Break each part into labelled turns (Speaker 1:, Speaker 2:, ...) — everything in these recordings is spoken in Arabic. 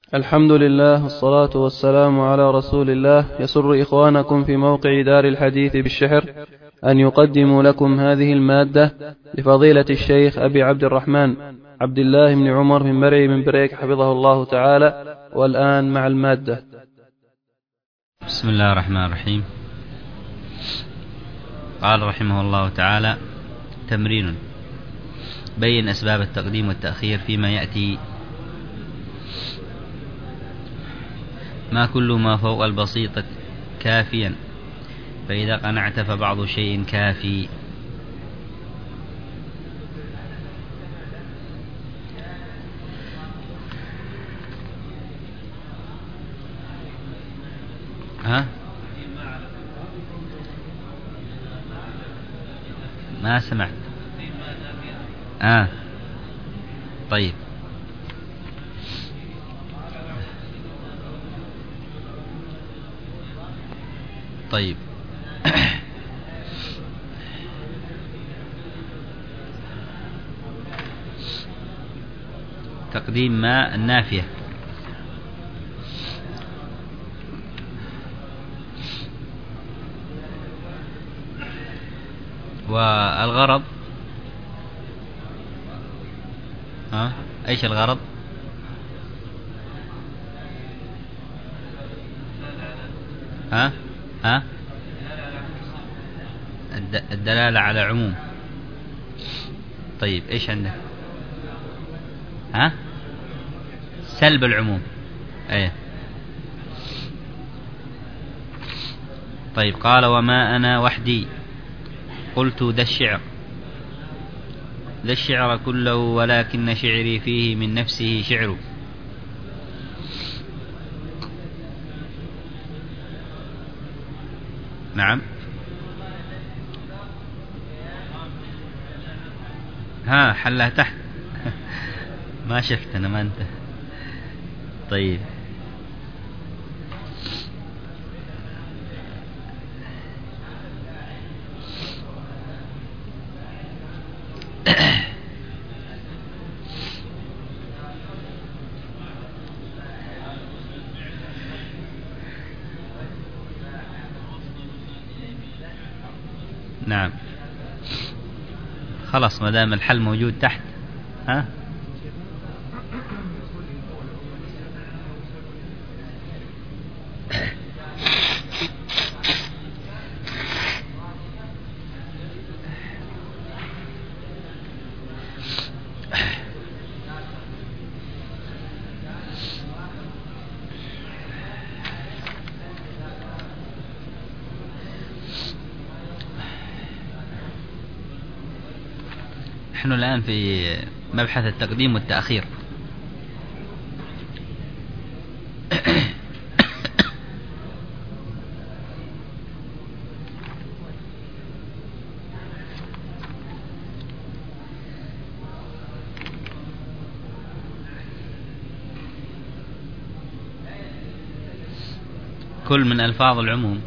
Speaker 1: الحمد لله والصلاة والسلام على رسول الله. يسر إخوانكم في موقع دار الحديث بالشحر أن يقدموا لكم هذه المادة لفضيلة الشيخ أبي عبد الرحمن عبد الله بن عمر بن مرعي بن بريك حفظه الله تعالى. والآن مع المادة.
Speaker 2: بسم الله الرحمن الرحيم. قال رحمه الله تعالى: تمرين: بين أسباب التقديم والتأخير فيما يأتي. ما كل ما فوق البسيطة كافيا، فإذا قنعت فبعض شيء كافي. ما سمعت. طيب. طيب. تقديم ما النافية. والغرض ايش الغرض؟ الدلالة على عموم. طيب ايش عندك؟ سلب العموم. ايه. طيب. قال: وما أنا وحدي قلت ذا الشعر، ذا الشعر كله ولكن شعري فيه من نفسه شعر. نعم. حلها تحت. ما شفت أنا، ما أنت. طيب. نعم. خلاص ما دام الحل موجود تحت. نحن الآن في مبحث التقديم والتأخير. كل من ألفاظ العموم.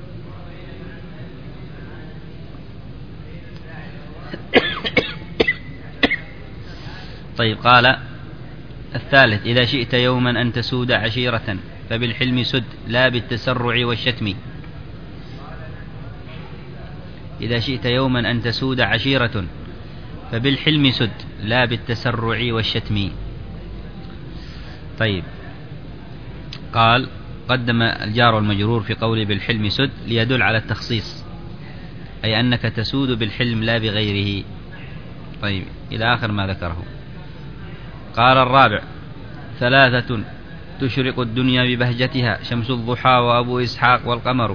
Speaker 2: طيب. قال الثالث: إذا شئت يوما أن تسود عشيرة فبالحلم سد لا بالتسرع والشتم. إذا شئت يوما أن تسود عشيرة فبالحلم سد لا بالتسرع والشتم. طيب. قال: قدم الجار والمجرور في قوله بالحلم سد ليدل على التخصيص، أي أنك تسود بالحلم لا بغيره. طيب إلى آخر ما ذكره. قال الرابع: ثلاثة تشرق الدنيا ببهجتها، شمس الضحى وأبو إسحاق والقمر.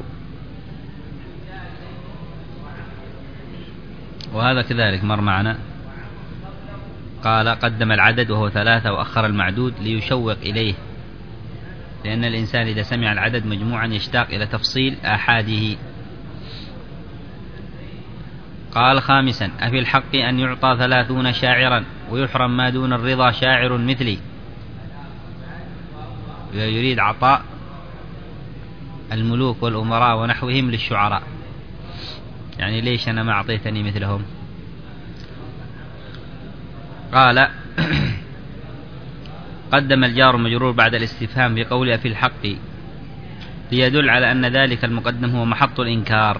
Speaker 2: وهذا كذلك مر معنا. قال: قدم العدد وهو ثلاثة وأخر المعدود ليشوق إليه، لأن الإنسان إذا سمع العدد مجموعا يشتاق إلى تفصيل آحاده. قال: خامسا: أفي الحق أن يعطى 30 شاعرا ويحرم ما دون الرضا شاعر مثلي. يريد عطاء الملوك والأمراء ونحوهم للشعراء، يعني ليش أنا ما أعطيتني مثلهم؟ قدم الجار المجرور بعد الاستفهام بقوله في الحق ليدل على أن ذلك المقدم هو محط الإنكار،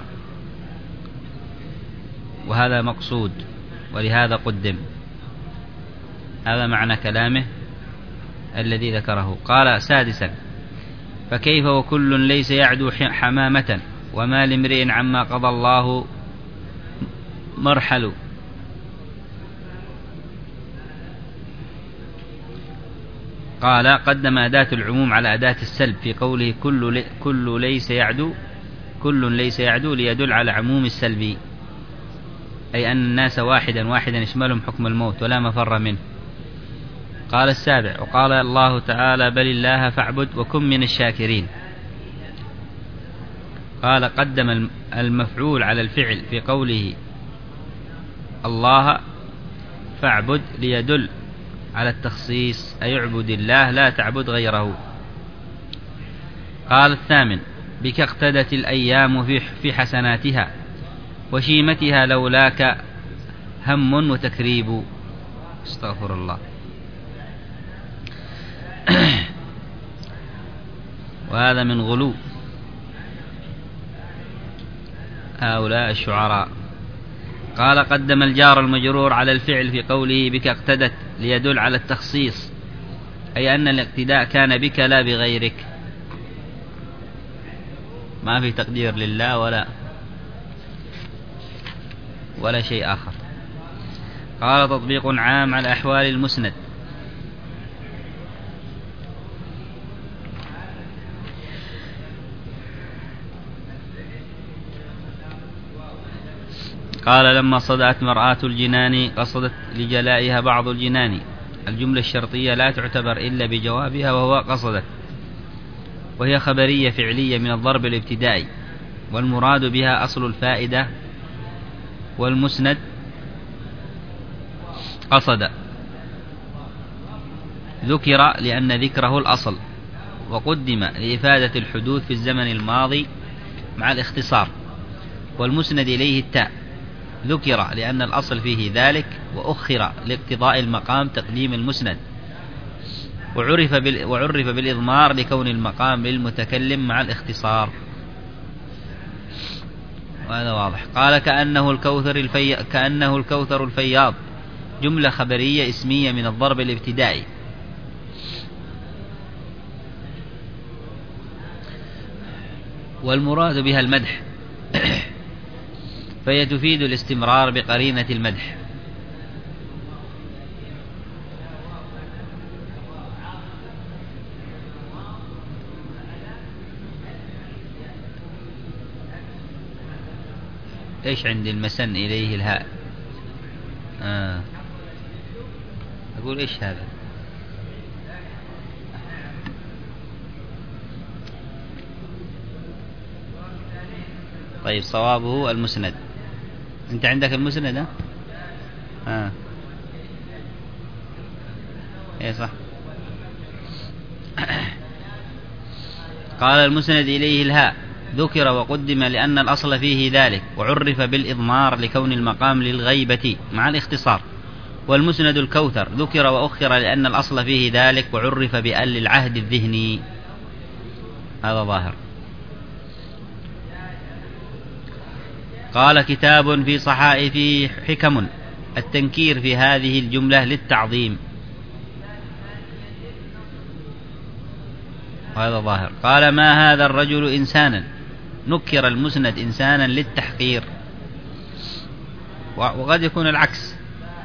Speaker 2: وهذا مقصود ولهذا قدم. هذا معنى كلامه الذي ذكره. قال سادسا: فكيف وكل ليس يعدو حمامة وما لامرئ عما قضى الله مرحل. قال قدم أداة العموم على أداة السلب في قوله كل ليس يعدو ليدل على عموم السلب، أي أن الناس واحدا يشملهم حكم الموت ولا مفر منه. قال السابع: وقال الله تعالى: بل الله فاعبد وكن من الشاكرين. قال قدم المفعول على الفعل في قوله الله فاعبد ليدل على التخصيص، أي اعبد الله لا تعبد غيره. قال الثامن: بك اقتدت الأيام في حسناتها وشيمتها لولاك هم وتكريب. استغفر الله. وهذا من غلو هؤلاء الشعراء. قال قدم الجار المجرور على الفعل في قوله بك اقتدت ليدل على التخصيص، أي أن الاقتداء كان بك لا بغيرك، ما في تقدير لله ولا شيء آخر. قال تطبيق عام على أحوال المسند. قال لما صدأت مرآة الجنان قصدت لجلائها بعض الجنان. الجملة الشرطية لا تعتبر إلا بجوابها وهو قصدت، وهي خبرية فعلية من الضرب الابتدائي، والمراد بها أصل الفائدة. والمسند قصد ذكر لأن ذكره الأصل، وقدم لإفادة الحدوث في الزمن الماضي مع الاختصار. والمسند إليه التاء ذكر لأن الأصل فيه ذلك، وأخر لاقتضاء المقام تقديم المسند، وعرف بالإضمار لكون المقام للمتكلم مع الاختصار. وهذا واضح. قال كأنه الكوثر الفياض، جملة خبرية اسمية من الضرب الابتدائي. والمراد بها المدح، فهي تفيد الاستمرار بقرينة المدح. ايش عند المسن إليه الهاء؟ أقول ايش هذا؟ طيب صوابه المسند. انت عندك المسند؟ ايه صح. قال المسند إليه الهاء ذكر وقدم لأن الأصل فيه ذلك، وعرف بالإضمار لكون المقام للغيبة مع الاختصار. والمسند الكوثر ذكر وأخر لأن الأصل فيه ذلك، وعرف بأل العهد الذهني. هذا ظاهر. قال كتاب في صحائف حكم، التنكير في هذه الجملة للتعظيم، وهذا ظاهر. قال ما هذا الرجل إنسانا، نكر المسند إنسانا للتحقير، وقد يكون العكس،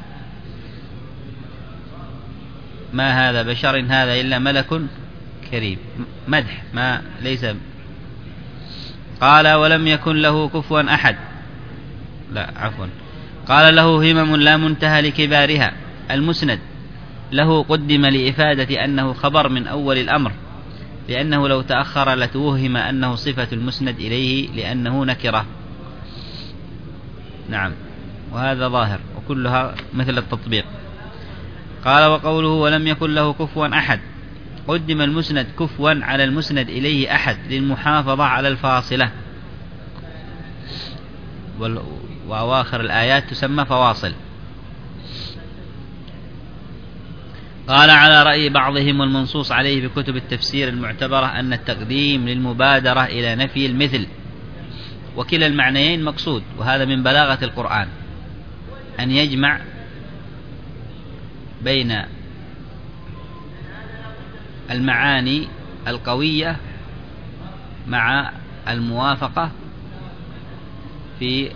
Speaker 2: ما هذا بشر هذا إلا ملك كريم، مدح ما ليس. قال ولم يكن له كفوا أحد، لا عفوا، قال له همم لا منتهى لكبارها. المسند له قدم لإفادة أنه خبر من أول الأمر، لأنه لو تأخر لتوهم أنه صفة المسند إليه لأنه نكرة. نعم، وهذا ظاهر، وكلها مثل التطبيق. قال وقوله ولم يكن له كفوا أحد، قدم المسند كفوا على المسند إليه أحد للمحافظة على الفاصلة، وأواخر الآيات تسمى فواصل. قال على رأي بعضهم والمنصوص عليه بكتب التفسير المعتبرة أن التقديم للمبادرة إلى نفي المثل، وكلا المعنيين مقصود، وهذا من بلاغة القرآن أن يجمع بين المعاني القوية مع الموافقة في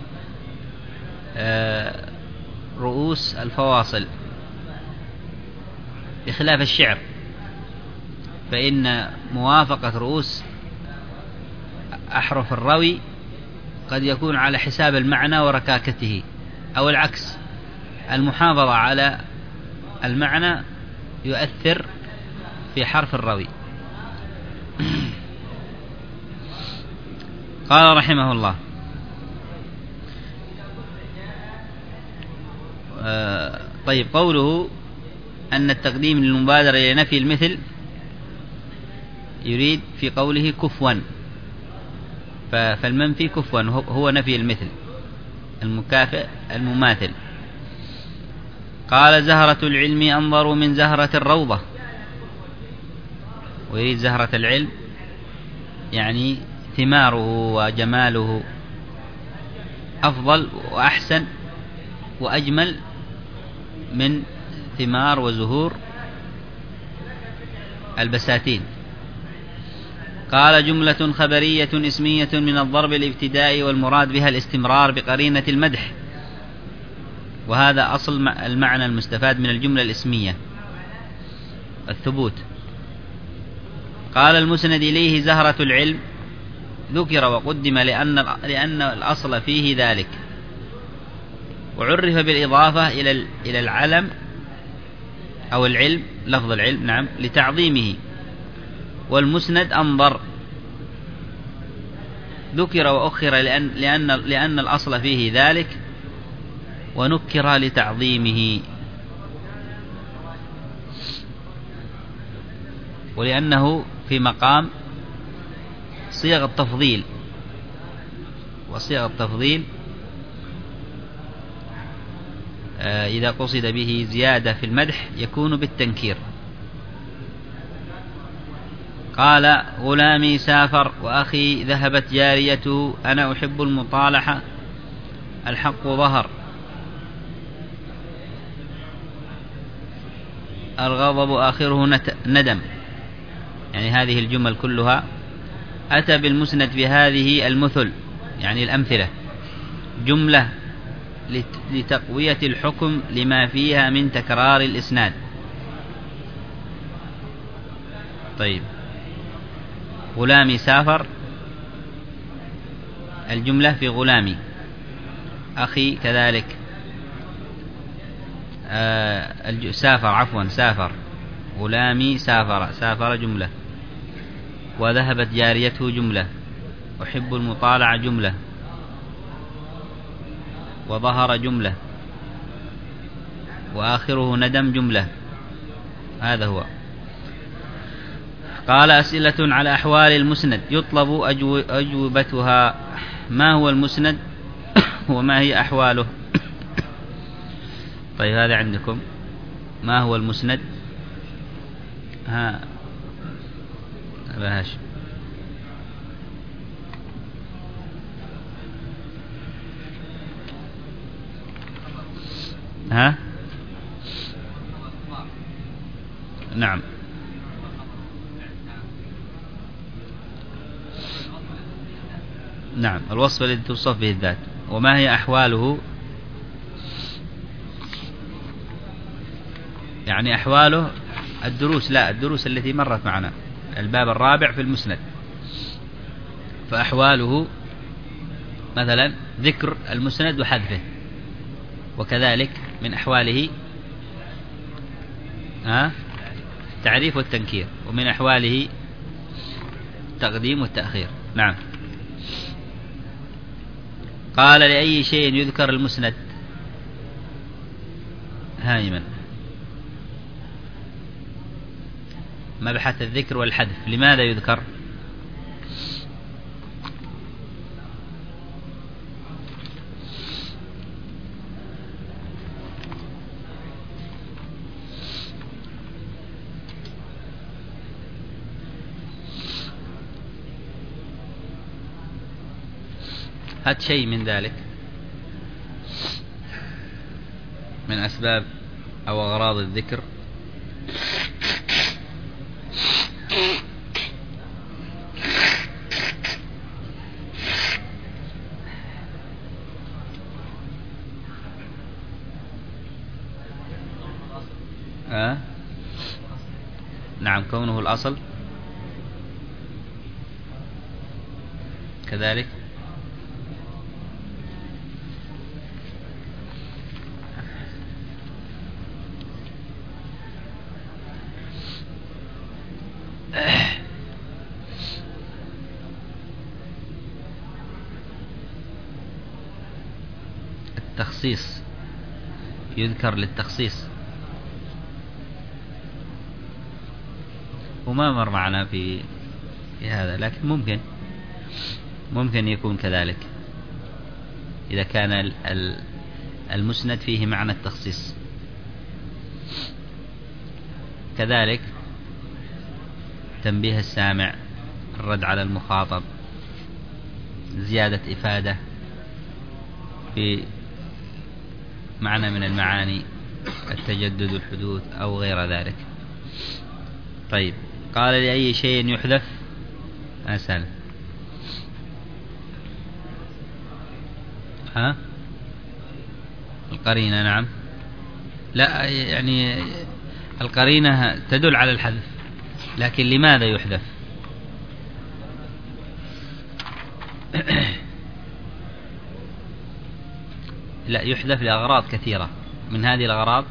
Speaker 2: رؤوس الفواصل، بخلاف الشعر فإن موافقة رؤوس أحرف الروي قد يكون على حساب المعنى وركاكته، أو العكس، المحافظة على المعنى يؤثر في حرف الروي. قال رحمه الله: طيب، قوله أن التقديم للمبادرة إلى نفي المثل يريد في قوله كفوا، فالمنفي كفوا هو نفي المثل، المكافئ المماثل. قال: زهرة العلم أنظر من زهرة الروضة، ويريد زهرة العلم يعني ثماره وجماله أفضل وأحسن وأجمل من ثمار وزهور البساتين. قال: جملة خبرية اسمية من الضرب الابتدائي، والمراد بها الاستمرار بقرينة المدح، وهذا أصل المعنى المستفاد من الجملة الاسمية، الثبوت. قال: المسند إليه زهرة العلم ذكر وقدم لأن الأصل فيه ذلك، وعرف بالإضافة إلى العلم أو العلم، لفظ العلم، نعم، لتعظيمه. والمسند أنظر ذكر وأخر لأن الأصل فيه ذلك، ونكر لتعظيمه، ولأنه في مقام صيغ التفضيل، وصيغ التفضيل إذا قصد به زيادة في المدح يكون بالتنكير. قال: غلامي سافر، وأخي ذهبت جاريته، أنا أحب المطالحة، الحق ظهر، الغضب آخره ندم. يعني هذه الجمل كلها أتى بالمسند بهذه المثل، يعني الأمثلة، جملة لتقوية الحكم لما فيها من تكرار الإسناد. طيب، غلامي سافر، الجملة في غلامي، أخي كذلك، سافر، غلامي سافر جملة، وذهبت جاريته جملة، أحب المطالعة جملة، وظهر جملة، وآخره ندم جملة. هذا هو. قال: أسئلة على أحوال المسند يطلب أجوبتها. ما هو المسند وما هي أحواله؟ طيب، هذا عندكم. ما هو المسند؟ بهاش. نعم. نعم، الوصف الذي توصف به الذات. وما هي أحواله؟ يعني أحواله الدروس التي مرت معنا، الباب الرابع في المسند. فأحواله مثلا ذكر المسند وحذفه، وكذلك من أحواله تعريف والتنكير، ومن أحواله التقديم والتأخير. نعم. قال: لأي شيء يذكر المسند؟ هائما مبحث الذكر والحذف، لماذا يذكر؟ هات شيء من ذلك من أسباب أو أغراض الذكر. نعم، كونه الأصل كذلك. التخصيص يذكر للتخصيص، وما مر معنا في هذا، لكن ممكن يكون كذلك إذا كان المسند فيه معنى التخصيص. كذلك تنبيه السامع، الرد على المخاطب، زيادة إفادة في معنى من المعاني، التجدد، الحدوث أو غير ذلك. طيب، قال لأي شيء يحذف؟ أسأل. القرينة. نعم، لا يعني القرينة تدل على الحذف، لكن لماذا يحذف؟ لا، يحذف لأغراض كثيرة. من هذه الأغراض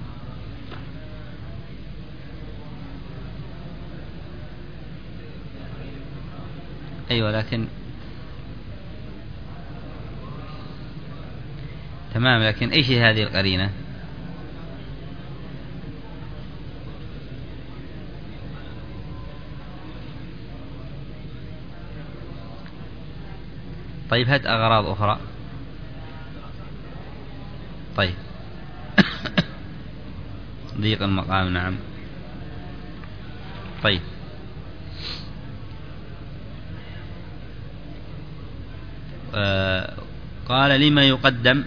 Speaker 2: أيوة، لكن تمام، لكن إيش هذه القرينة؟ طيب، هات أغراض أخرى. طيب. ضيق المقام. نعم. طيب، قال لما يقدم.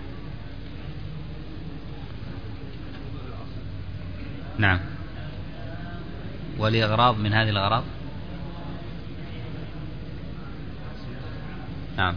Speaker 2: نعم، ولأغراض من هذه الأغراض. نعم.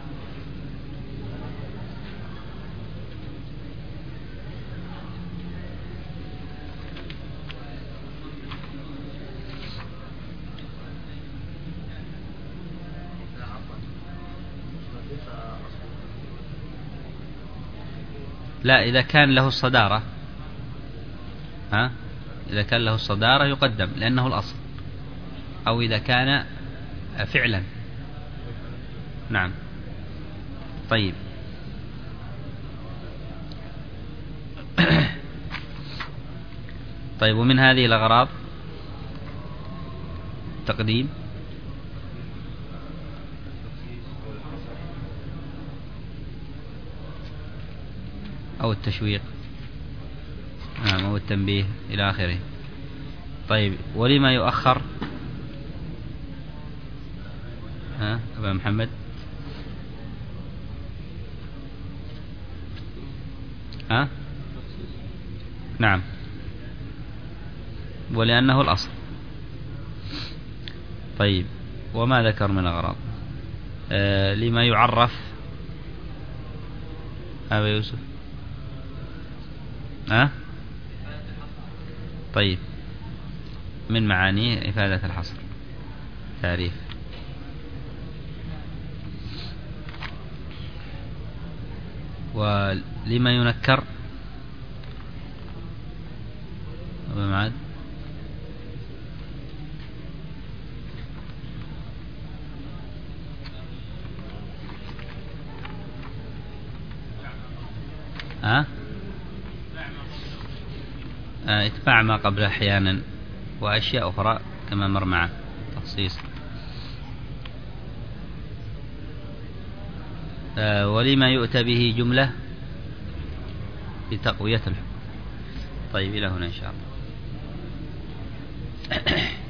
Speaker 2: لا، إذا كان له الصدارة، إذا كان له الصدارة يقدم لأنه الأصل، أو إذا كان فعلا. نعم. طيب. طيب، ومن هذه الأغراض تقديم أو التشويق، نعم، أو التنبيه إلى آخره. طيب، ولما يؤخر؟ أبا محمد. نعم، ولأنه الأصل. طيب، وما ذكر من أغراض؟ لما يعرف أبا يوسف؟ طيب، من معانيه إفادة الحصر، تعريف. ولما ينكر؟ أبا معاد. اتباع ما قبل أحيانا، وأشياء أخرى كما مر معه تخصيص. ولما يؤتى به جملة لتقوية الحكم. طيب، إلى هنا إن شاء الله.